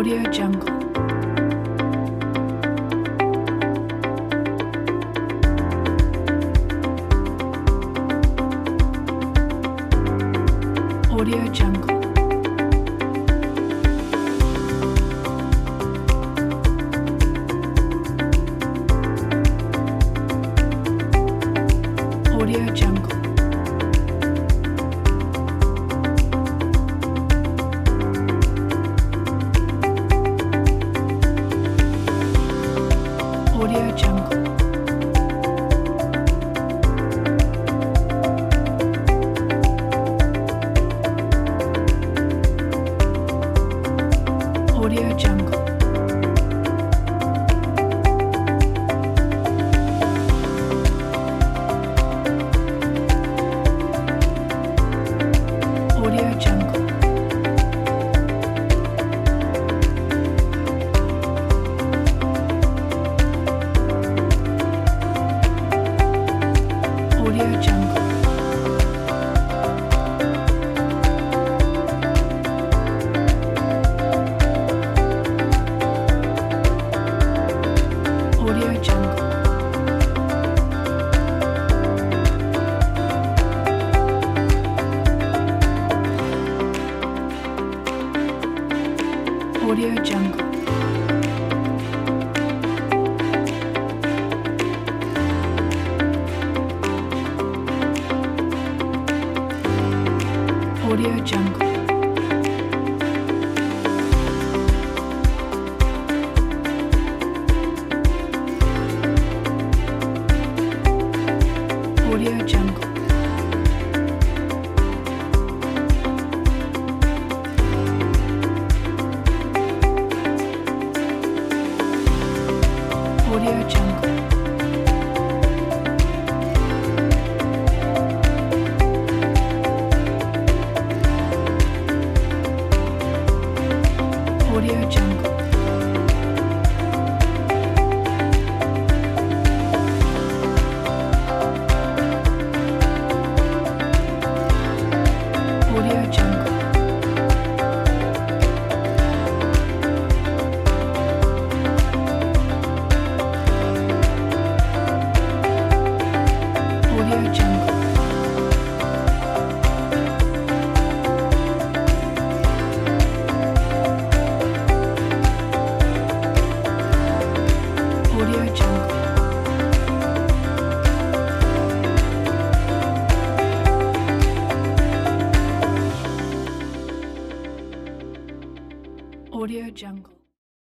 Audio Jungle. Audio Jungle. Audio Jungle. Audio Jungle. Audio Jungle. Audio Jungle. Audio Jungle. Audio Jungle. Audio Jungle. Audio Jungle. Audio Jungle. Audio Jungle. Audio Jungle. Audio Jungle. Audio Jungle. Audio Jungle. Audio Jungle.